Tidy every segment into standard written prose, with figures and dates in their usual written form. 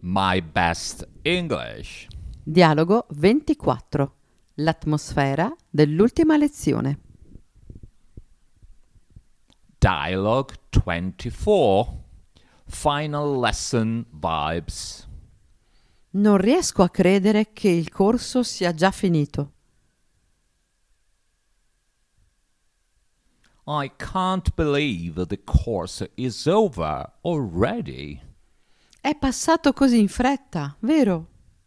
My best English. Dialogo 24. L'atmosfera dell'ultima lezione. Dialogue 24. Final lesson vibes. Non riesco a credere che il corso sia già finito. I can't believe the course is over already. È passato così in fretta, vero?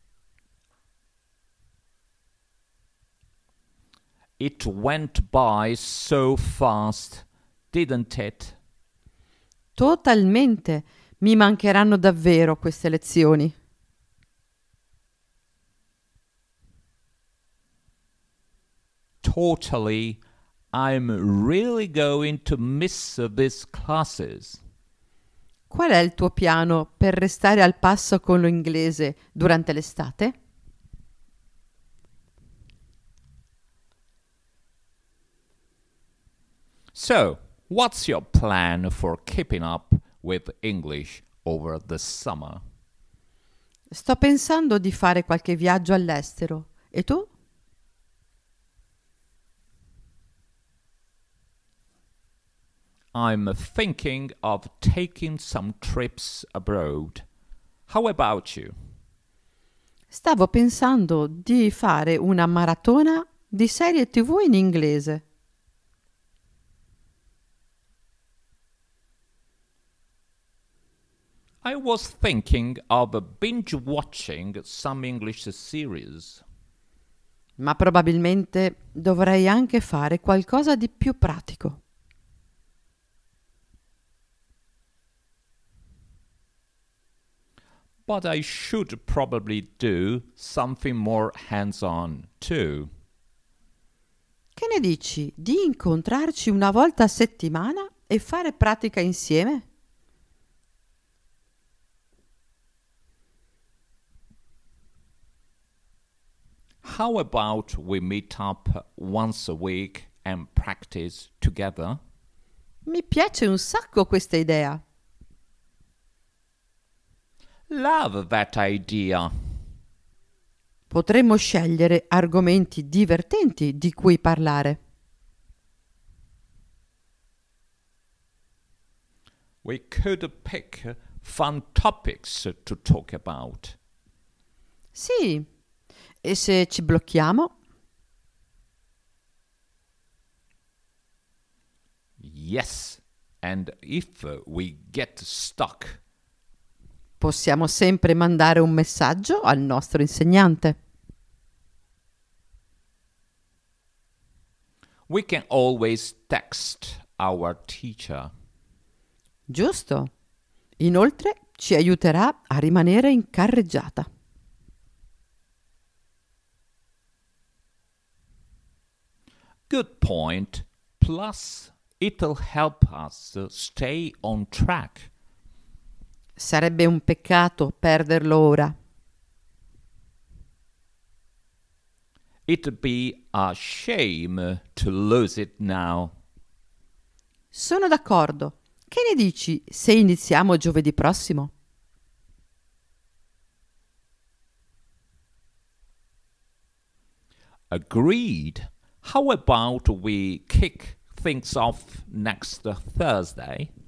It went by so fast, didn't it? Totalmente. Mi mancheranno davvero queste lezioni. Totally. I'm really going to miss these classes. Qual è il tuo piano per restare al passo con lo inglese durante l'estate? So, what's your plan for keeping up with English over the summer? Sto pensando di fare qualche viaggio all'estero. E tu? I'm thinking of taking some trips abroad. How about you? Stavo pensando di fare una maratona di serie TV in inglese. I was thinking of binge watching some English series. Ma probabilmente dovrei anche fare qualcosa di più pratico. But I should probably do something more hands-on too. Che ne dici di incontrarci una volta a settimana e fare pratica insieme? How about we meet up once a week and practice together? Mi piace un sacco questa idea. Love that idea. Potremmo scegliere argomenti divertenti di cui parlare. We could pick fun topics to talk about. Sì, e se ci blocchiamo? Yes, and if we get stuck, Possiamo sempre mandare un messaggio al nostro insegnante. we can always text our teacher. Giusto? Inoltre ci aiuterà a rimanere in carreggiata. Good point. Plus, it'll help us stay on track. Sarebbe un peccato perderlo ora. It'd be a shame to lose it now. Sono d'accordo. Che ne dici se iniziamo giovedì prossimo? Agreed. How about we kick things off next Thursday?